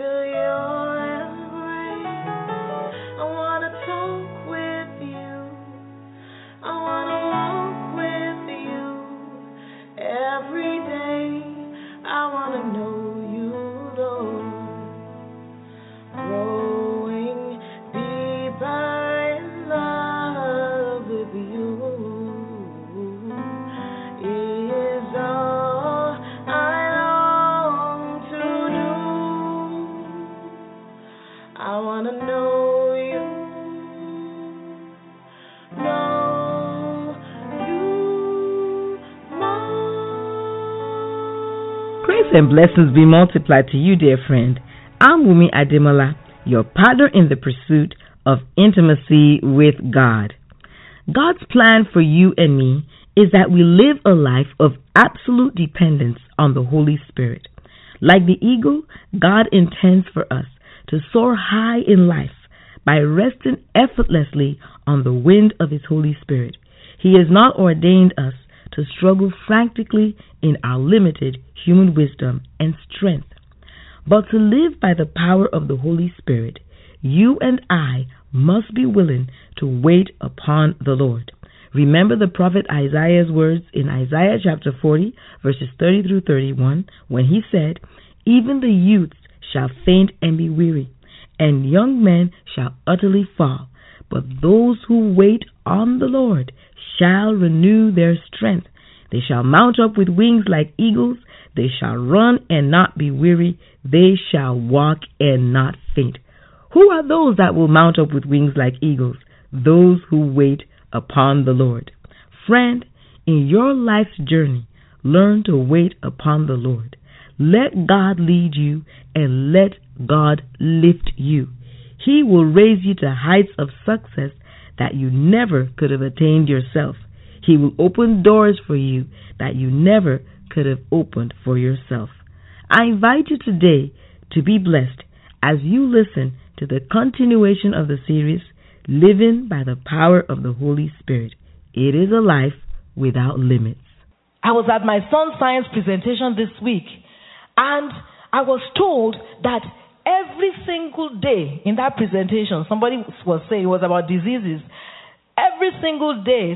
feel your embrace. I wanna talk with you. I wanna walk with you every day. I wanna know you, Lord. Growing deeper in love with you is all I long to do. I wanna know you, know you more. Grace and blessings be multiplied to you, dear friend. I'm Wumi Ademola, your partner in the pursuit of intimacy with God. God's plan for you and me is that we live a life of absolute dependence on the Holy Spirit. Like the eagle, God intends for us to soar high in life by resting effortlessly on the wind of His Holy Spirit. He has not ordained us to struggle frantically in our limited human wisdom and strength. But to live by the power of the Holy Spirit, you and I must be willing to wait upon the Lord. Remember the prophet Isaiah's words in Isaiah chapter 40, verses 30 through 31, when he said, "Even the youths shall faint and be weary, and young men shall utterly fall. But those who wait on the Lord shall renew their strength. They shall mount up with wings like eagles. They shall run and not be weary. They shall walk and not faint." Who are those that will mount up with wings like eagles? Those who wait upon the Lord. Friend, in your life's journey, learn to wait upon the Lord. Let God lead you and let God lift you. He will raise you to heights of success that you never could have attained yourself. He will open doors for you that you never could have opened for yourself. I invite you today to be blessed as you listen to the continuation of the series, Living by the Power of the Holy Spirit. It is a life without limits. I was at my son's science presentation this week, and I was told that every single day in that presentation, somebody was saying it was about diseases. Every single day,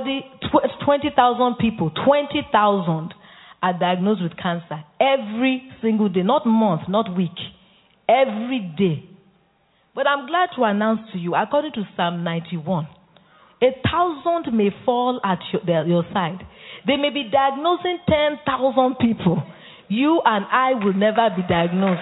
20,000 people, 20,000 are diagnosed with cancer. Every single day, not month, not week, every day. But I'm glad to announce to you, according to Psalm 91, 1,000 may fall at your side. They may be diagnosing 10,000 people. You and I will never be diagnosed.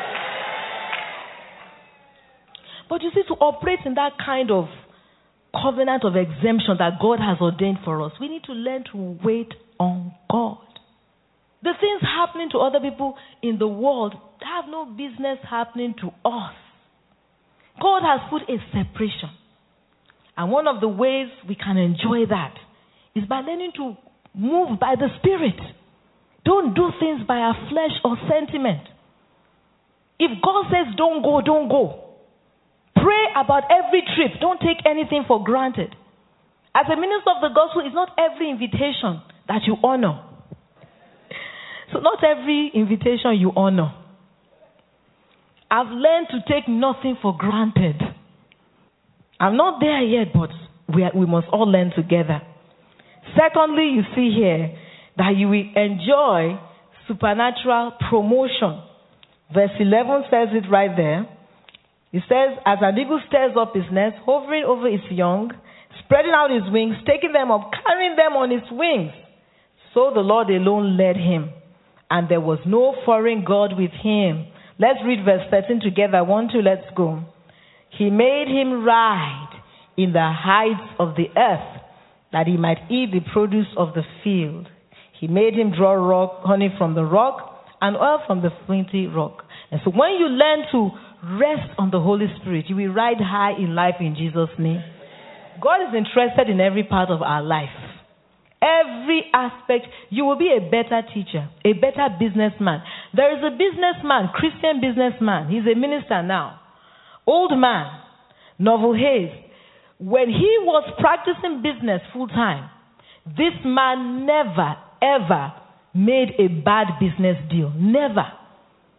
But you see, to operate in that kind of covenant of exemption that God has ordained for us, we need to learn to wait on God. The things happening to other people in the world have no business happening to us. God has put a separation. And one of the ways we can enjoy that is by learning to move by the Spirit. Don't do things by our flesh or sentiment. If God says don't go, don't go. Pray about every trip. Don't take anything for granted. As a minister of the gospel, it's not every invitation that you honor. So not every invitation you honor. I've learned to take nothing for granted. I'm not there yet, but we must all learn together. Secondly, you see here that you will enjoy supernatural promotion. Verse 11 says it right there. It says, "As an eagle stirs up his nest, hovering over its young, spreading out his wings, taking them up, carrying them on his wings. So the Lord alone led him, and there was no foreign God with him." Let's read verse 13 together. 1, 2, let's go. "He made him ride in the heights of the earth, that he might eat the produce of the field. He made him draw honey from the rock, and oil from the flinty rock." And so when you learn to rest on the Holy Spirit, you will ride high in life in Jesus' name. God is interested in every part of our life. Every aspect. You will be a better teacher, a better businessman. There is a businessman, Christian businessman. He's a minister now. Old man, Novel Hayes. When he was practicing business full time, this man never, ever made a bad business deal. Never.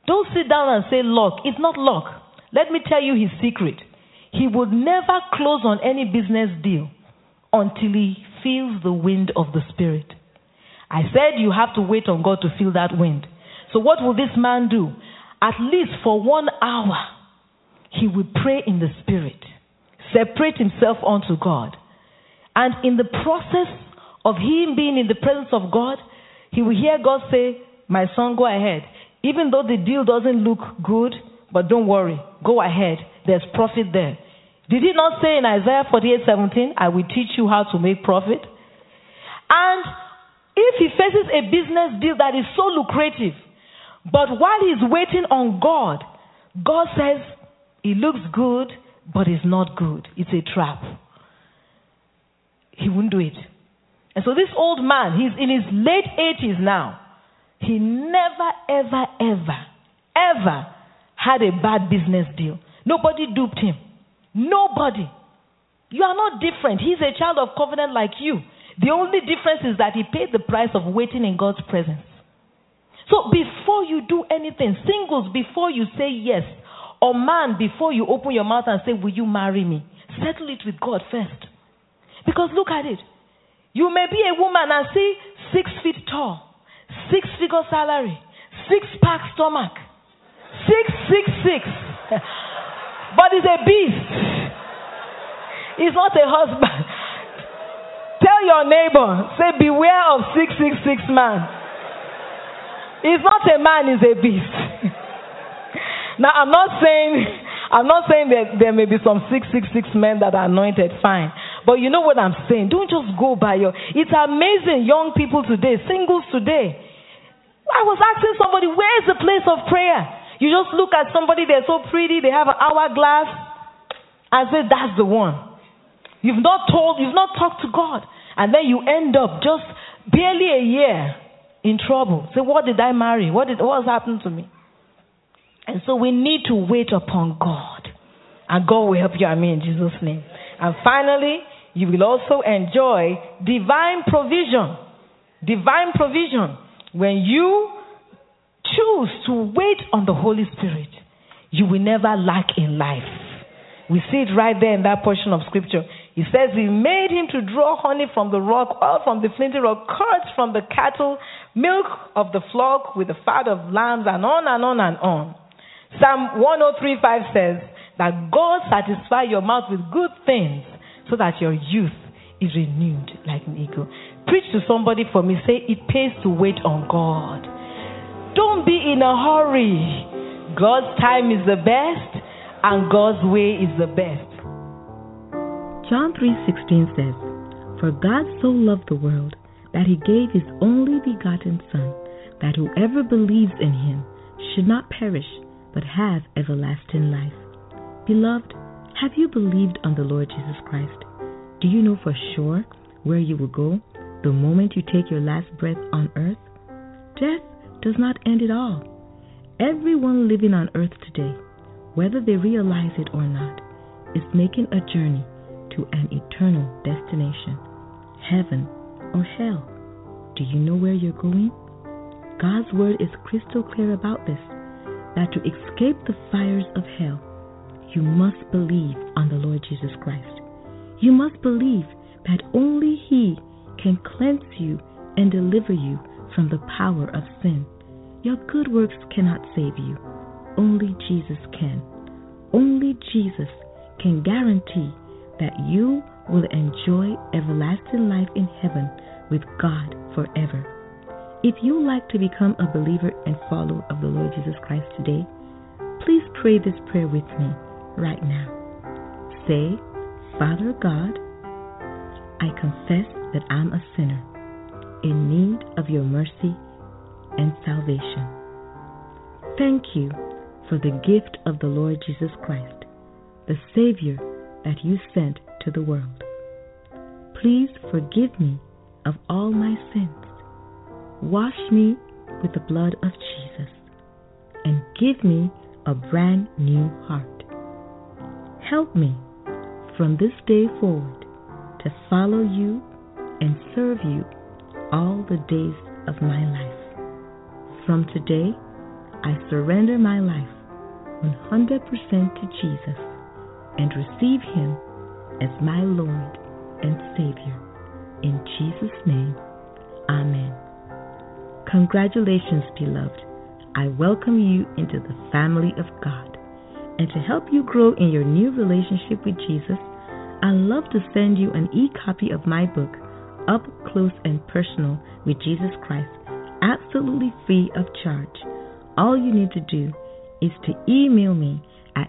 Don't sit down and say luck. It's not luck. Let me tell you his secret. He would never close on any business deal until he feels the wind of the Spirit. I said you have to wait on God to feel that wind. So what will this man do? At least for 1 hour, he will pray in the Spirit, separate himself unto God. And in the process of him being in the presence of God, he will hear God say, my son, go ahead. Even though the deal doesn't look good, but don't worry, go ahead. There's profit there. Did he not say in Isaiah 48:17, I will teach you how to make profit? And if he faces a business deal that is so lucrative, but while he's waiting on God, God says, it looks good, but it's not good. It's a trap. He wouldn't do it. And so this old man, he's in his late 80s now. He never, ever, ever, ever had a bad business deal. Nobody duped him. Nobody. You are not different. He's a child of covenant like you. The only difference is that he paid the price of waiting in God's presence. So before you do anything, singles, before you say yes, or man, before you open your mouth and say, will you marry me? Settle it with God first. Because look at it. You may be a woman and see 6 feet tall, 6-figure salary, 6-pack stomach, 666. But he's a beast. He's not a husband. Tell your neighbor, say, beware of 666 man. He's not a man, he's a beast. Now, I'm not saying that there may be some 666 men that are anointed, fine. But you know what I'm saying? Don't just go by your... It's amazing, young people today, singles today. I was asking somebody, where is the place of prayer? You just look at somebody, they're so pretty, they have an hourglass, and say, that's the one. You've not talked to God. And then you end up just barely a year in trouble. Say, what did I marry? What has happened to me? And so we need to wait upon God. And God will help you, in Jesus' name. And finally, you will also enjoy divine provision. Divine provision. When you choose to wait on the Holy Spirit, you will never lack in life. We see it right there in that portion of scripture. He says he made him to draw honey from the rock, oil from the flinty rock, curds from the cattle, milk of the flock with the fat of lambs, and on and on and on. Psalm 103:5 says that God satisfies your mouth with good things so that your youth is renewed like an eagle. Preach to somebody for me. Say, it pays to wait on God. Don't be in a hurry. God's time is the best and God's way is the best. John 3:16 says, for God so loved the world that he gave his only begotten Son, that whoever believes in him should not perish, but have everlasting life. Beloved, have you believed on the Lord Jesus Christ? Do you know for sure where you will go the moment you take your last breath on earth? Death does not end at all. Everyone living on earth today, whether they realize it or not, is making a journey to an eternal destination, heaven or hell. Do you know where you're going? God's word is crystal clear about this, that to escape the fires of hell, you must believe on the Lord Jesus Christ. You must believe that only he can cleanse you and deliver you from the power of sin. Your good works cannot save you. Only Jesus can. Only Jesus can guarantee that you will enjoy everlasting life in heaven with God forever. If you like to become a believer and follower of the Lord Jesus Christ today, please pray this prayer with me right now. Say, Father God, I confess that I'm a sinner in need of your mercy and salvation. Thank you for the gift of the Lord Jesus Christ, the Savior that you sent to the world. Please forgive me of all my sins. Wash me with the blood of Jesus and give me a brand new heart. Help me from this day forward to follow you and serve you all the days of my life. From today, I surrender my life 100% to Jesus and receive Him as my Lord and Savior. In Jesus' name, Amen. Congratulations, beloved. I welcome you into the family of God. And to help you grow in your new relationship with Jesus, I'd love to send you an e-copy of my book, Up Close and Personal with Jesus Christ, absolutely free of charge. All you need to do is to email me at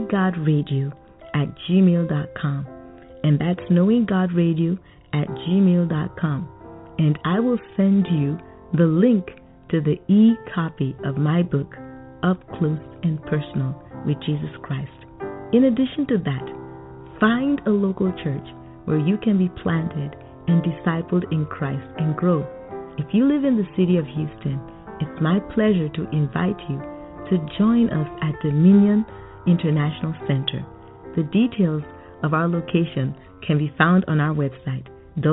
knowinggodradio@gmail.com, and that's knowinggodradio@gmail.com, and I will send you the link to the e-copy of my book, Up Close and Personal with Jesus Christ. In addition to that, find a local church where you can be planted and discipled in Christ and grow. If you live in the city of Houston, it's my pleasure to invite you to join us at Dominion International Center. The details of our location can be found on our website,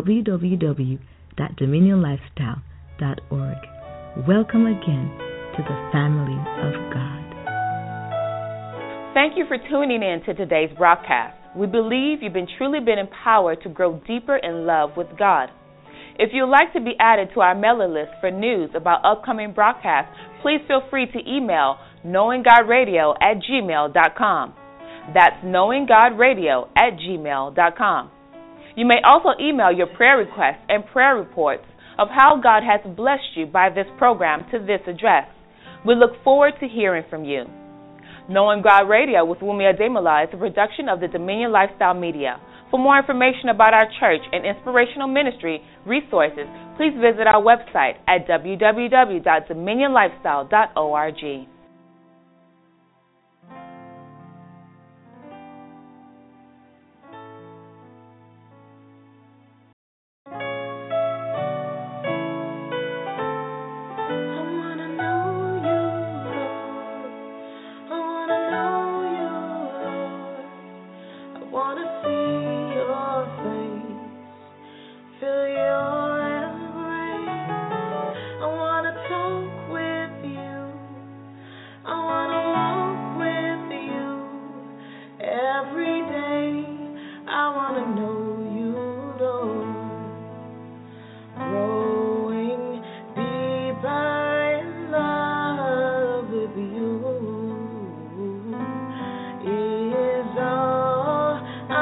www.dominionlifestyle.org. Welcome again to the family of God. Thank you for tuning in to today's broadcast. We believe you've truly been empowered to grow deeper in love with God. If you'd like to be added to our mailing list for news about upcoming broadcasts, please feel free to email knowinggodradio@gmail.com. That's knowinggodradio@gmail.com. You may also email your prayer requests and prayer reports of how God has blessed you by this program to this address. We look forward to hearing from you. Knowing God Radio with Wumi Ademola is a production of the Dominion Lifestyle Media. For more information about our church and inspirational ministry resources, please visit our website at www.dominionlifestyle.org.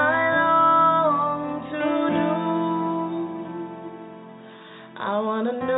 I wanna know